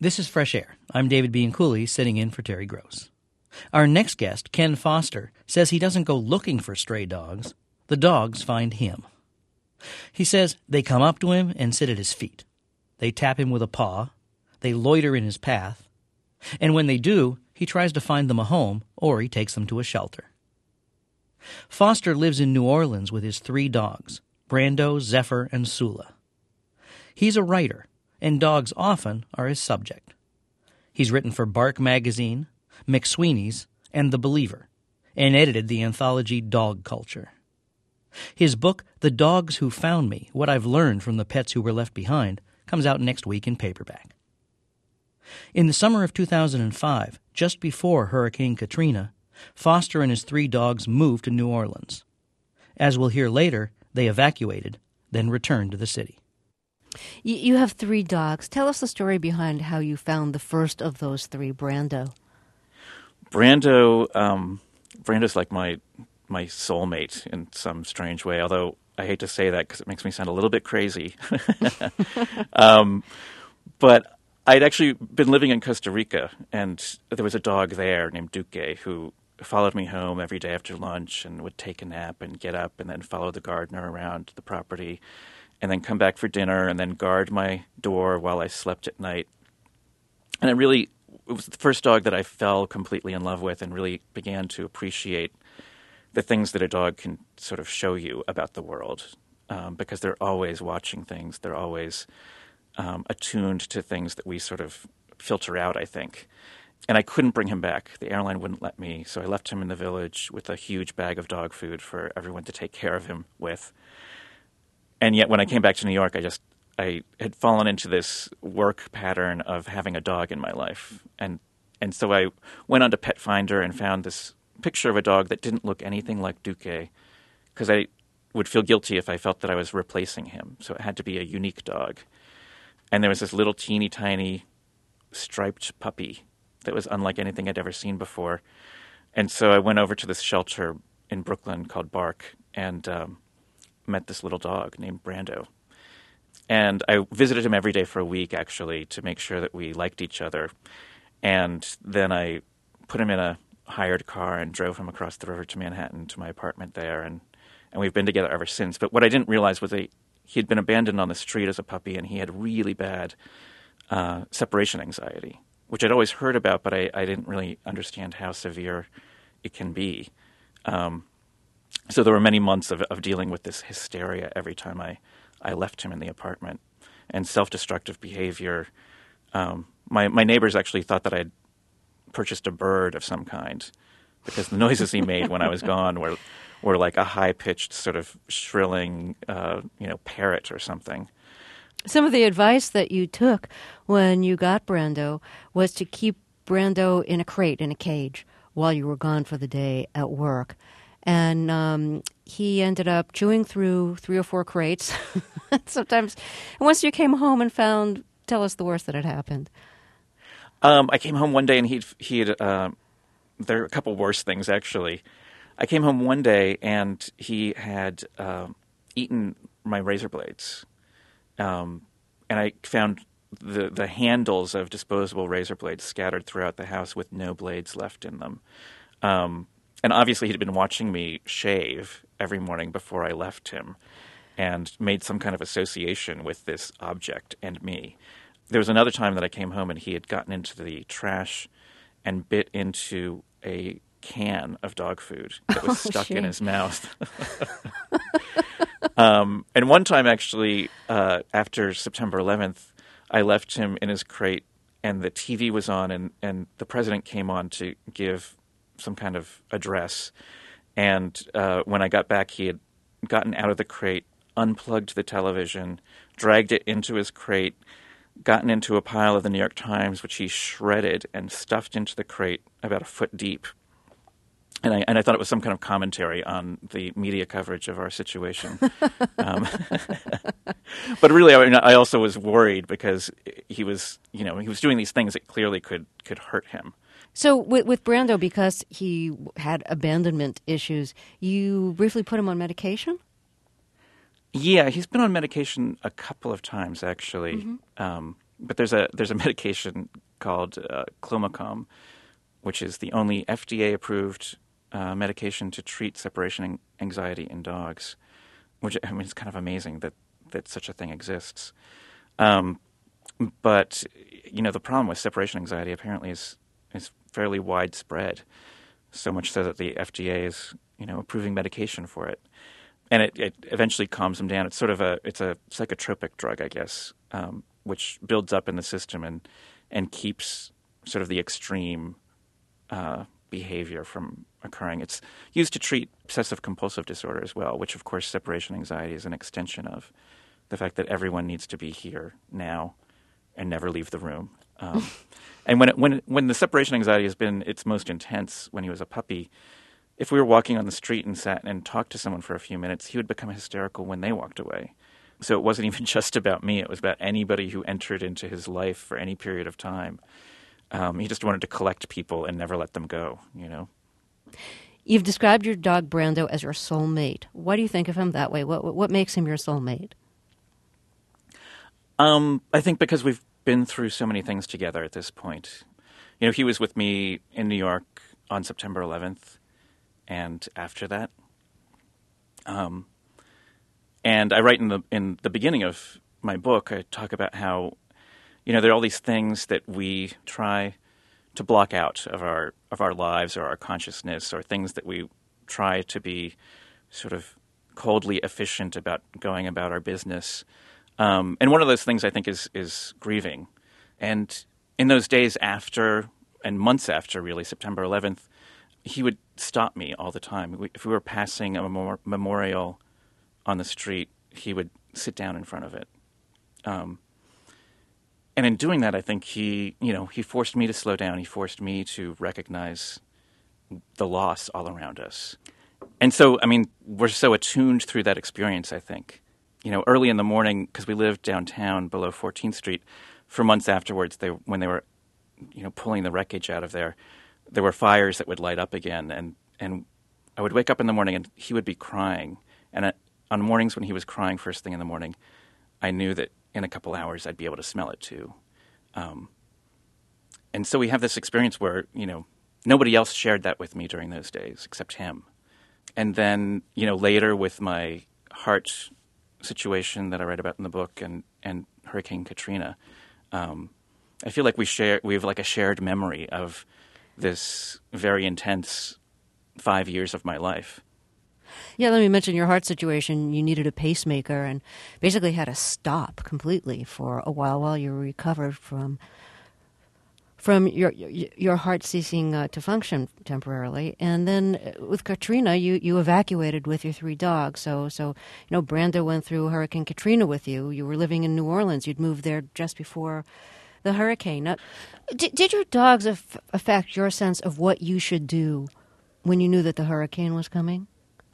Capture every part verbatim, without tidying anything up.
This is Fresh Air. I'm David Bianculli, sitting in for Terry Gross. Our next guest, Ken Foster, says he doesn't go looking for stray dogs. The dogs find him. He says they come up to him and sit at his feet. They tap him with a paw. They loiter in his path. And when they do, he tries to find them a home, or he takes them to a shelter. Foster lives in New Orleans with his three dogs, Brando, Zephyr, and Sula. He's a writer, and dogs often are his subject. He's written for Bark Magazine, McSweeney's, and The Believer, and edited the anthology Dog Culture. His book, The Dogs Who Found Me, What I've Learned from the Pets Who Were Left Behind, comes out next week in paperback. In the summer of two thousand five, just before Hurricane Katrina, Foster and his three dogs moved to New Orleans. As we'll hear later, they evacuated, then returned to the city. You have three dogs. Tell us the story behind how you found the first of those three, Brando. Brando, um, Brando's like my my soulmate in some strange way, although I hate to say that because it makes me sound a little bit crazy. um, but I'd actually been living in Costa Rica, and there was a dog there named Duque who followed me home every day after lunch and would take a nap and get up and then follow the gardener around the property and then come back for dinner and then guard my door while I slept at night. And it really it was the first dog that I fell completely in love with and really began to appreciate the things that a dog can sort of show you about the world, um, because they're always watching things. They're always um, attuned to things that we sort of filter out, I think. And I couldn't bring him back. The airline wouldn't let me, so I left him in the village with a huge bag of dog food for everyone to take care of him with. And yet when I came back to New York, I just I had fallen into this work pattern of having a dog in my life. And and so I went onto Pet Finder and found this picture of a dog that didn't look anything like Duque, because I would feel guilty if I felt that I was replacing him. So it had to be a unique dog. And there was this little teeny tiny striped puppy that was unlike anything I'd ever seen before. And so I went over to this shelter in Brooklyn called Bark and um, met this little dog named Brando. And I visited him every day for a week, actually, to make sure that we liked each other. And then I put him in a hired car and drove him across the river to Manhattan to my apartment there. And, and we've been together ever since. But what I didn't realize was that he had been abandoned on the street as a puppy, and he had really bad uh, separation anxiety, which I'd always heard about, but I, I didn't really understand how severe it can be. Um, so there were many months of, of dealing with this hysteria every time I, I left him in the apartment, and self-destructive behavior. Um, my, my neighbors actually thought that I'd purchased a bird of some kind, because the noises he made when I was gone were were like a high-pitched sort of shrilling, uh, you know, parrot or something. Some of the advice that you took when you got Brando was to keep Brando in a crate, in a cage, while you were gone for the day at work. And um, he ended up chewing through three or four crates. Sometimes, and once you came home and found, tell us the worst that had happened. Um, I came home one day and he'd, he had, uh, there are a couple worse things, actually. I came home one day and he had uh, eaten my razor blades. Um, and I found the the handles of disposable razor blades scattered throughout the house with no blades left in them. Um, and obviously he'd been watching me shave every morning before I left him and made some kind of association with this object and me. There was another time that I came home and he had gotten into the trash and bit into a can of dog food that was oh, stuck shame. in his mouth. um, and one time, actually, uh, after September eleventh, I left him in his crate and the T V was on and, and the president came on to give some kind of address. And uh, when I got back, he had gotten out of the crate, unplugged the television, dragged it into his crate, gotten into a pile of the New York Times, which he shredded and stuffed into the crate about a foot deep. And I, and I thought it was some kind of commentary on the media coverage of our situation. um, but really, I, mean, I also was worried because he was, you know, he was doing these things that clearly could, could hurt him. So with, with Brando, because he had abandonment issues, you briefly put him on medication? Yeah, he's been on medication a couple of times, actually. Mm-hmm. Um, but there's a there's a medication called uh, Clomicalm, which is the only F D A-approved uh, medication to treat separation anxiety in dogs. Which, I mean, it's kind of amazing that, that such a thing exists. Um, but, you know, the problem with separation anxiety apparently is is fairly widespread, so much so that the F D A is, you know, approving medication for it. And it, it eventually calms them down. It's sort of a it's a psychotropic drug, I guess, um, which builds up in the system and and keeps sort of the extreme uh, behavior from occurring. It's used to treat obsessive-compulsive disorder as well, which, of course, separation anxiety is an extension of the fact that everyone needs to be here now and never leave the room. Um, and when it, when it, when the separation anxiety has been its most intense when he was a puppy, if we were walking on the street and sat and talked to someone for a few minutes, he would become hysterical when they walked away. So it wasn't even just about me. It was about anybody who entered into his life for any period of time. Um, he just wanted to collect people and never let them go, you know. You've described your dog Brando as your soulmate. Why do you think of him that way? What what makes him your soulmate? Um, I think because we've been through so many things together at this point. You know, he was with me in New York on September eleventh and after that. Um, and I write in the in the beginning of my book, I talk about how, you know, there are all these things that we try to block out of our of our lives or our consciousness, or things that we try to be sort of coldly efficient about going about our business. Um, and one of those things I think is is grieving. And in those days after, and months after, really, September eleventh, he would stop me all the time. We, if we were passing a memor- memorial on the street, he would sit down in front of it. Um, and in doing that, I think he, you know, he forced me to slow down. He forced me to recognize the loss all around us. And so, I mean, we're so attuned through that experience, I think. You know, early in the morning, because we lived downtown below fourteenth Street, for months afterwards, they when they were, you know, pulling the wreckage out of there, there were fires that would light up again. And, and I would wake up in the morning and he would be crying. And at, on mornings when he was crying first thing in the morning, I knew that in a couple hours I'd be able to smell it too. Um, and so we have this experience where, you know, nobody else shared that with me during those days except him. And then, you know, later with my heart situation that I write about in the book and, and Hurricane Katrina, um, I feel like we share we have like a shared memory of this very intense five years of my life. Yeah, let me mention your heart situation. You needed a pacemaker and basically had to stop completely for a while while you recovered from from your your heart ceasing uh, to function temporarily. And then with Katrina, you, you evacuated with your three dogs. So, so you know, Brando went through Hurricane Katrina with you. You were living in New Orleans. You'd moved there just before the hurricane. Now, did, did your dogs af- affect your sense of what you should do when you knew that the hurricane was coming?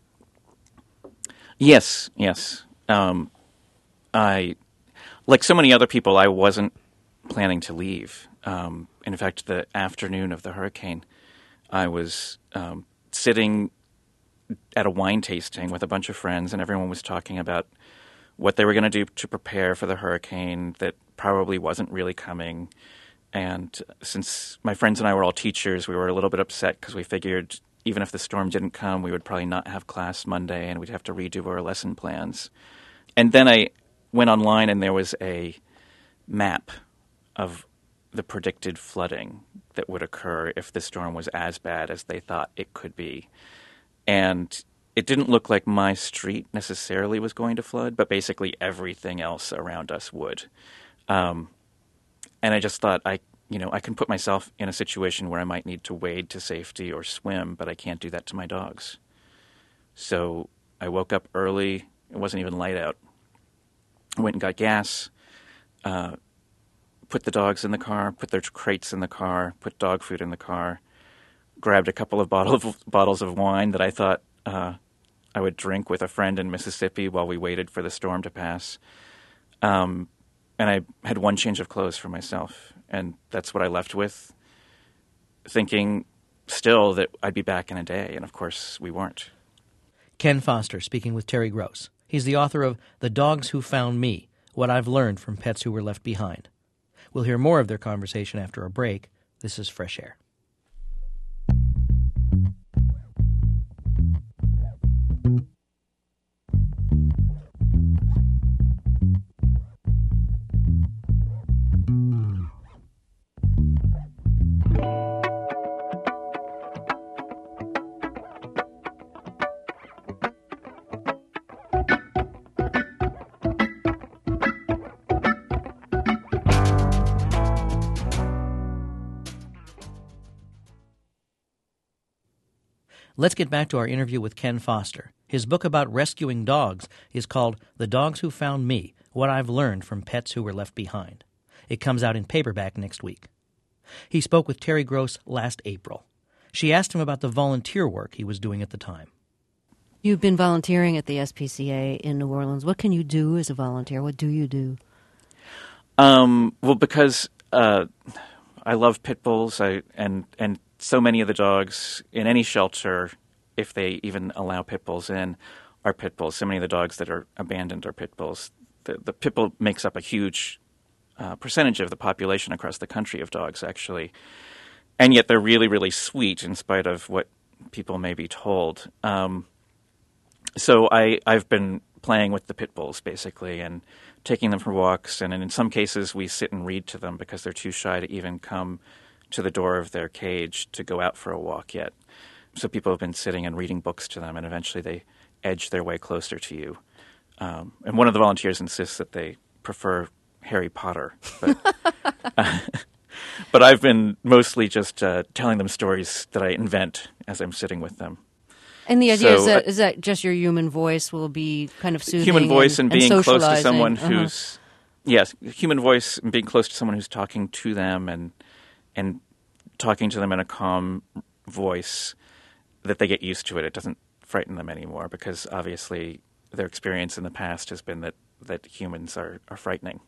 Yes, yes. Um, I, like so many other people, I wasn't planning to leave. Um, in fact, the afternoon of the hurricane, I was um, sitting at a wine tasting with a bunch of friends, and everyone was talking about what they were going to do to prepare for the hurricane that probably wasn't really coming. And since my friends and I were all teachers, we were a little bit upset because we figured even if the storm didn't come, we would probably not have class Monday and we'd have to redo our lesson plans. And then I went online and there was a map of the predicted flooding that would occur if the storm was as bad as they thought it could be. And it didn't look like my street necessarily was going to flood, but basically everything else around us would. Um, and I just thought, I, you know, I can put myself in a situation where I might need to wade to safety or swim, but I can't do that to my dogs. So I woke up early. It wasn't even light out. I went and got gas, uh, put the dogs in the car, put their crates in the car, put dog food in the car, grabbed a couple of bottle of, bottles of wine that I thought uh, I would drink with a friend in Mississippi while we waited for the storm to pass. Um, and I had one change of clothes for myself, and that's what I left with, thinking still that I'd be back in a day, and of course we weren't. Ken Foster speaking with Terry Gross. He's the author of The Dogs Who Found Me, What I've Learned from Pets Who Were Left Behind. We'll hear more of their conversation after a break. This is Fresh Air. Let's get back to our interview with Ken Foster. His book about rescuing dogs is called The Dogs Who Found Me, What I've Learned from Pets Who Were Left Behind. It comes out in paperback next week. He spoke with Terry Gross last April. She asked him about the volunteer work he was doing at the time. You've been volunteering at the S P C A in New Orleans. What can you do as a volunteer? What do you do? Um, well, because uh, I love pit bulls, I, and and so many of the dogs in any shelter, if they even allow pit bulls in, are pit bulls. So many of the dogs that are abandoned are pit bulls. The, the pit bull makes up a huge uh, percentage of the population across the country of dogs, actually. And yet they're really, really sweet in spite of what people may be told. Um, so I, I've been playing with the pit bulls, basically, and taking them for walks. And in some cases, we sit and read to them because they're too shy to even come to the door of their cage to go out for a walk yet. So people have been sitting and reading books to them, and eventually they edge their way closer to you. Um, and one of the volunteers insists that they prefer Harry Potter. But, uh, but I've been mostly just uh, telling them stories that I invent as I'm sitting with them. And the idea so, is, that, uh, is that just your human voice will be kind of soothing human voice and, and, being and close to someone uh-huh. who's yes, human voice and being close to someone who's talking to them and and talking to them in a calm voice that they get used to it. It doesn't frighten them anymore because obviously their experience in the past has been that, that humans are, are frightening.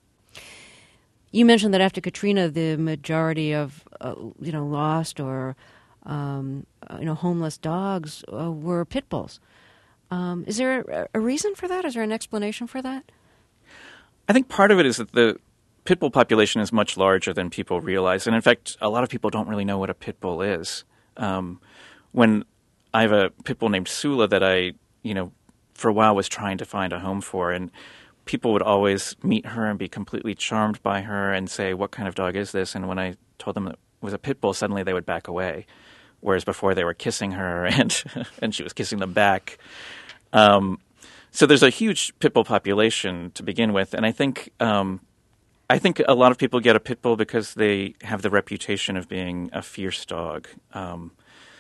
You mentioned that after Katrina, the majority of uh, you know lost or um, uh, you know homeless dogs uh, were pit bulls. Um, is there a, a reason for that? Is there an explanation for that? I think part of it is that the pit bull population is much larger than people realize. And in fact, a lot of people don't really know what a pit bull is. Um, when I have a pit bull named Sula that I, you know, for a while was trying to find a home for, and people would always meet her and be completely charmed by her and say, what kind of dog is this? And when I told them it was a pit bull, suddenly they would back away. Whereas before they were kissing her and and she was kissing them back. Um, so there's a huge pit bull population to begin with. And I think um, I think a lot of people get a pit bull because they have the reputation of being a fierce dog. Um,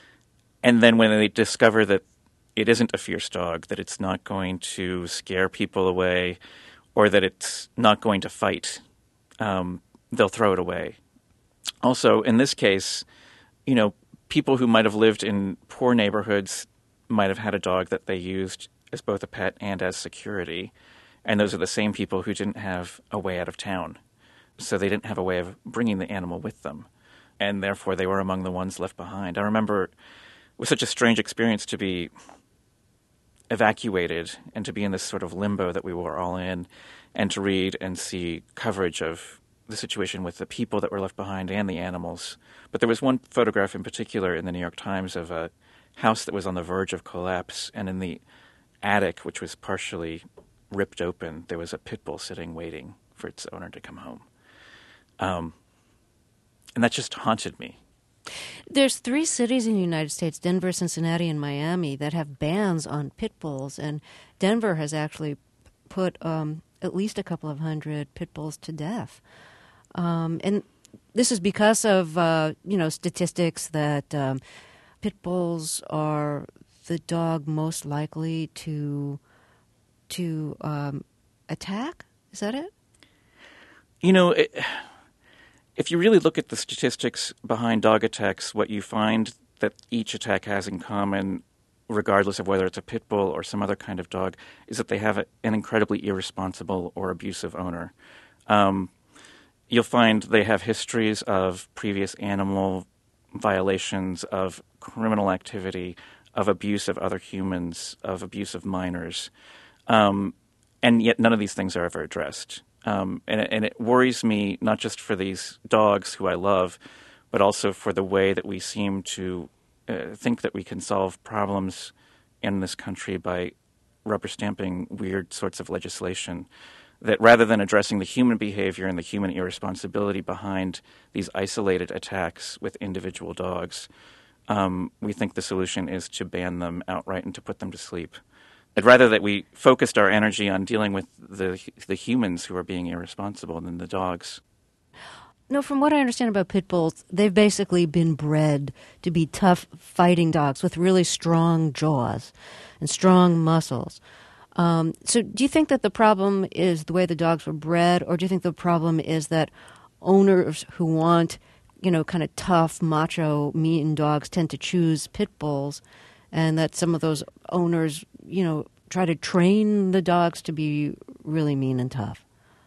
and then when they discover that it isn't a fierce dog, that it's not going to scare people away, or that it's not going to fight, um, they'll throw it away. Also, in this case, you know, people who might have lived in poor neighborhoods might have had a dog that they used as both a pet and as security. And those are the same people who didn't have a way out of town. So they didn't have a way of bringing the animal with them. And therefore they were among the ones left behind. I remember it was such a strange experience to be evacuated and to be in this sort of limbo that we were all in, and to read and see coverage of the situation with the people that were left behind and the animals. But there was one photograph in particular in the New York Times of a house that was on the verge of collapse, and in the attic, which was partially ripped open, there was a pit bull sitting waiting for its owner to come home. Um, and that just haunted me. There's three cities in the United States, Denver, Cincinnati, and Miami, that have bans on pit bulls. And Denver has actually put um, at least a couple of hundred pit bulls to death. Um, and this is because of, uh, you know, statistics that um, pit bulls are the dog most likely to to um, attack. Is that it? You know, it, if you really look at the statistics behind dog attacks, what you find that each attack has in common, regardless of whether it's a pit bull or some other kind of dog, is that they have a, an incredibly irresponsible or abusive owner. Um, you'll find they have histories of previous animal violations, of criminal activity, of abuse of other humans, of abuse of minors. Um, and yet none of these things are ever addressed. Um, and, it, and it worries me not just for these dogs who I love, but also for the way that we seem to uh, think that we can solve problems in this country by rubber stamping weird sorts of legislation. That rather than addressing the human behavior and the human irresponsibility behind these isolated attacks with individual dogs, um, we think the solution is to ban them outright and to put them to sleep. I'd rather that we focused our energy on dealing with the the humans who are being irresponsible than the dogs. No, from what I understand about pit bulls, they've basically been bred to be tough fighting dogs with really strong jaws and strong muscles. Um, so do you think that the problem is the way the dogs were bred, or do you think the problem is that owners who want, you know, kind of tough, macho, mean dogs tend to choose pit bulls, and that some of those owners, you know, try to train the dogs to be really mean and tough?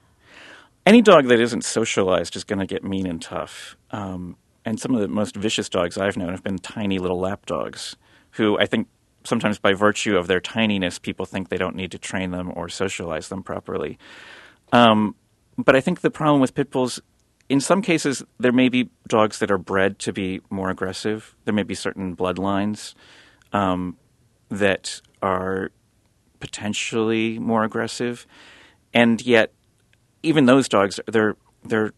Any dog that isn't socialized is going to get mean and tough. Um, and some of the most vicious dogs I've known have been tiny little lap dogs, who I think sometimes by virtue of their tininess, people think they don't need to train them or socialize them properly. Um, but I think the problem with pit bulls, in some cases, there may be dogs that are bred to be more aggressive. There may be certain bloodlines um, that are potentially more aggressive. And yet, even those dogs, they're they're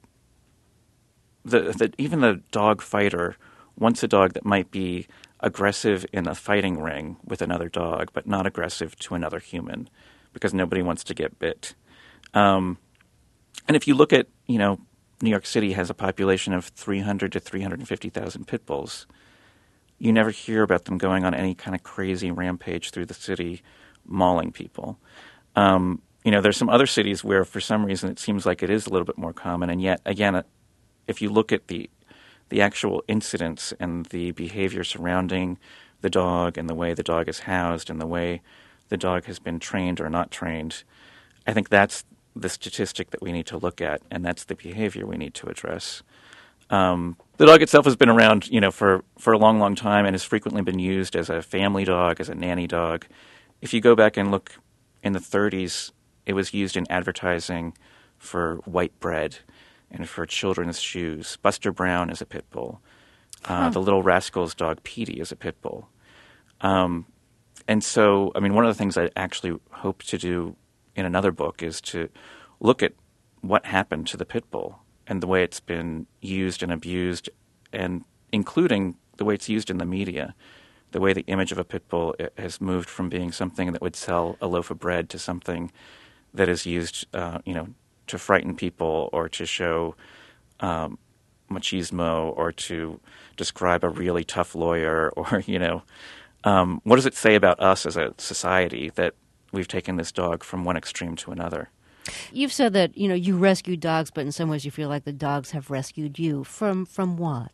the, the even the dog fighter wants a dog that might be aggressive in a fighting ring with another dog, but not aggressive to another human, because nobody wants to get bit. Um, and if you look at, you know, New York City has a population of three hundred to three hundred fifty thousand pit bulls. You never hear about them going on any kind of crazy rampage through the city, mauling people. Um, You know, there's some other cities where, for some reason, it seems like it is a little bit more common. And yet, again, if you look at the the actual incidents and the behavior surrounding the dog and the way the dog is housed and the way the dog has been trained or not trained, I think that's the statistic that we need to look at, and that's the behavior we need to address. Um, the dog itself has been around, you know, for, for a long, long time and has frequently been used as a family dog, as a nanny dog. If you go back and look in the thirties, it was used in advertising for white bread and for children's shoes. Buster Brown is a pit bull. Uh, huh. The Little Rascals dog Petey is a pit bull. Um, and so, I mean, one of the things I actually hope to do in another book is to look at what happened to the pit bull and the way it's been used and abused, and including the way it's used in the media. The way the image of a pit bull has moved from being something that would sell a loaf of bread to something that is used, uh, you know, to frighten people or to show um, machismo or to describe a really tough lawyer or, you know, um, what does it say about us as a society that we've taken this dog from one extreme to another? You've said that, you know, you rescue dogs, but in some ways you feel like the dogs have rescued you. From from what?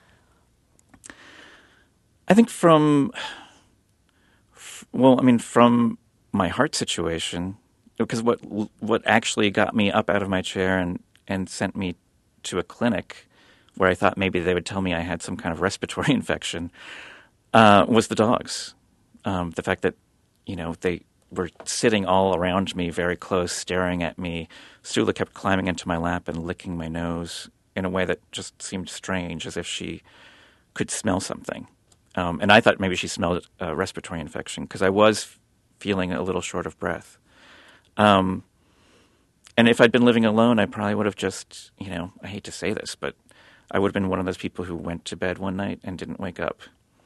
I think from, well, I mean, from my heart situation, because what what actually got me up out of my chair and, and sent me to a clinic where I thought maybe they would tell me I had some kind of respiratory infection uh, was the dogs. Um, the fact that, you know, they were sitting all around me very close, staring at me. Sula kept climbing into my lap and licking my nose in a way that just seemed strange, as if she could smell something. Um, and I thought maybe she smelled a respiratory infection because I was f- feeling a little short of breath. Um, and if I'd been living alone, I probably would have just, you know, I hate to say this, but I would have been one of those people who went to bed one night and didn't wake up.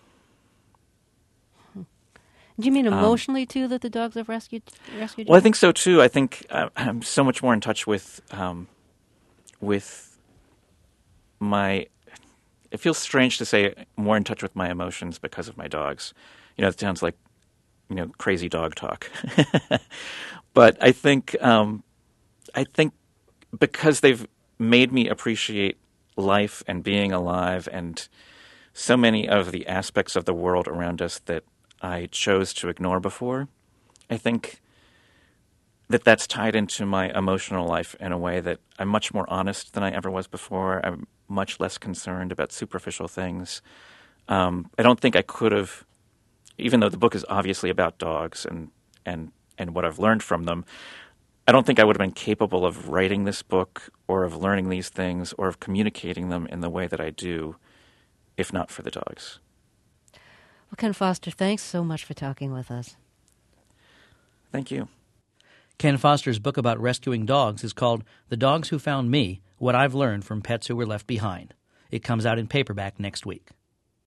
Do you mean emotionally, um, too, that the dogs have rescued, rescued you? Well, I think so, too. I think uh, I'm so much more in touch with um, with my... It feels strange to say more in touch with my emotions because of my dogs. You know, it sounds like, you know, crazy dog talk. But I think um, I think because they've made me appreciate life and being alive and so many of the aspects of the world around us that I chose to ignore before, I think that that's tied into my emotional life in a way that I'm much more honest than I ever was before. I'm much less concerned about superficial things. Um, I don't think I could have, even though the book is obviously about dogs and, and, and what I've learned from them, I don't think I would have been capable of writing this book or of learning these things or of communicating them in the way that I do if not for the dogs. Well, Ken Foster, thanks so much for talking with us. Thank you. Ken Foster's book about rescuing dogs is called The Dogs Who Found Me, What I've Learned from Pets Who Were Left Behind. It comes out in paperback next week.